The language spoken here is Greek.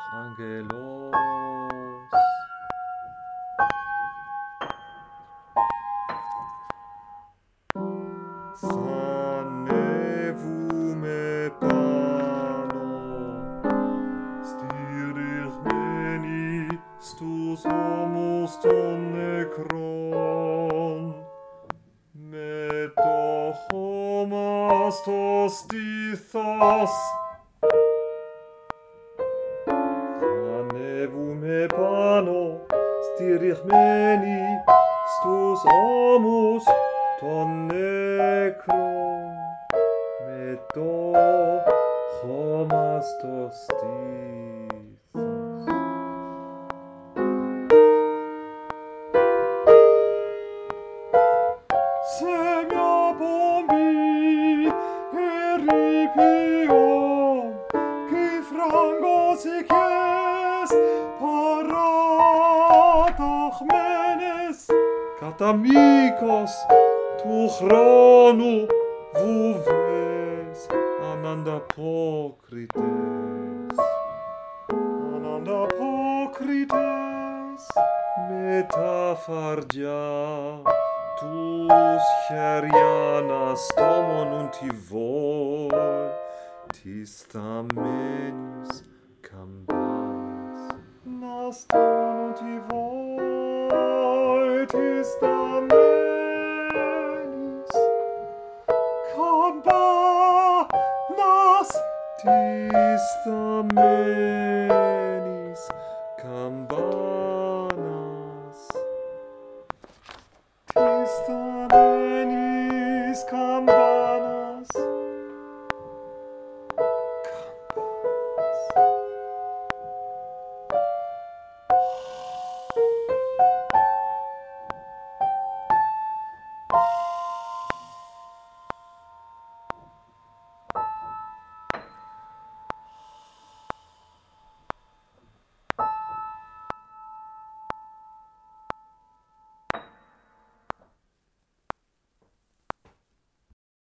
Angelos. Θα ανέβουμε πάνω, στηριγμένοι στους ώμους των νεκρών, με το χώμα στο στήθος. Θα ανέβουμε πάνω, στηριγμένοι στους ώμους των νεκρών, με το χώμα στο στήθος. Σε μια πομπή ερειπιών και φραγκοσικές παραταχμένες κατά μήκος του χρόνου βουβές ανανταπόκριτες με τα φαρδιά τους χέρια να στόμωνουν τη βόλ της θαμμένης καμπάνης. Να στόμωνουν τη βόλ της θαμμένης καμπάνας, της θαμμένης καμπάνας, της θαμμένης καμπάνας. Καμπάνας.